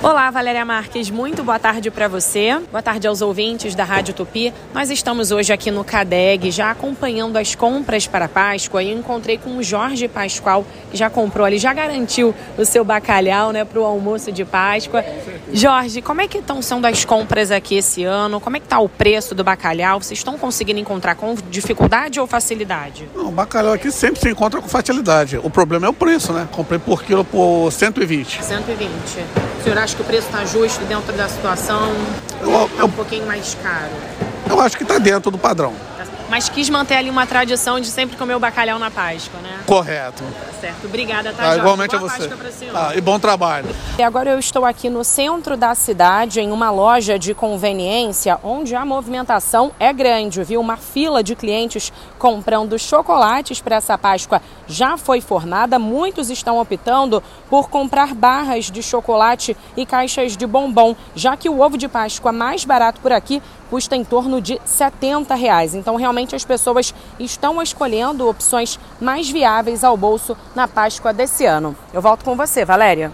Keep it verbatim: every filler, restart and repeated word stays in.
Olá, Valéria Marques, muito boa tarde para você. Boa tarde aos ouvintes da Rádio Tupi. Nós estamos hoje aqui no CADEG, já acompanhando as compras para a Páscoa, e eu encontrei com o Jorge Pascoal, que já comprou ali, já garantiu o seu bacalhau, né, para o almoço de Páscoa. Jorge, como é que estão sendo as compras aqui esse ano? Como é que está o preço do bacalhau? Vocês estão conseguindo encontrar com dificuldade ou facilidade? Não, o bacalhau aqui sempre se encontra com facilidade. O problema é o preço, né? Comprei por quilo por cento e vinte. cento e vinte. O senhor acha que o preço está justo dentro da situação? Eu, Está eu, um pouquinho mais caro? eu acho que está dentro do padrão. Mas quis manter ali uma tradição de sempre comer o bacalhau na Páscoa, né? Correto. Certo. Obrigada, tá, Ah, Jorge? igualmente Boa a você. Páscoa pra senhor. Ah, e bom trabalho. E agora eu estou aqui no centro da cidade, em uma loja de conveniência, onde a movimentação é grande, viu? Uma fila de clientes comprando chocolates para essa Páscoa já foi formada. Muitos estão optando por comprar barras de chocolate e caixas de bombom, já que o ovo de Páscoa mais barato por aqui custa em torno de setenta reais. Então, realmente, as pessoas estão escolhendo opções mais viáveis ao bolso na Páscoa desse ano. Eu volto com você, Valéria.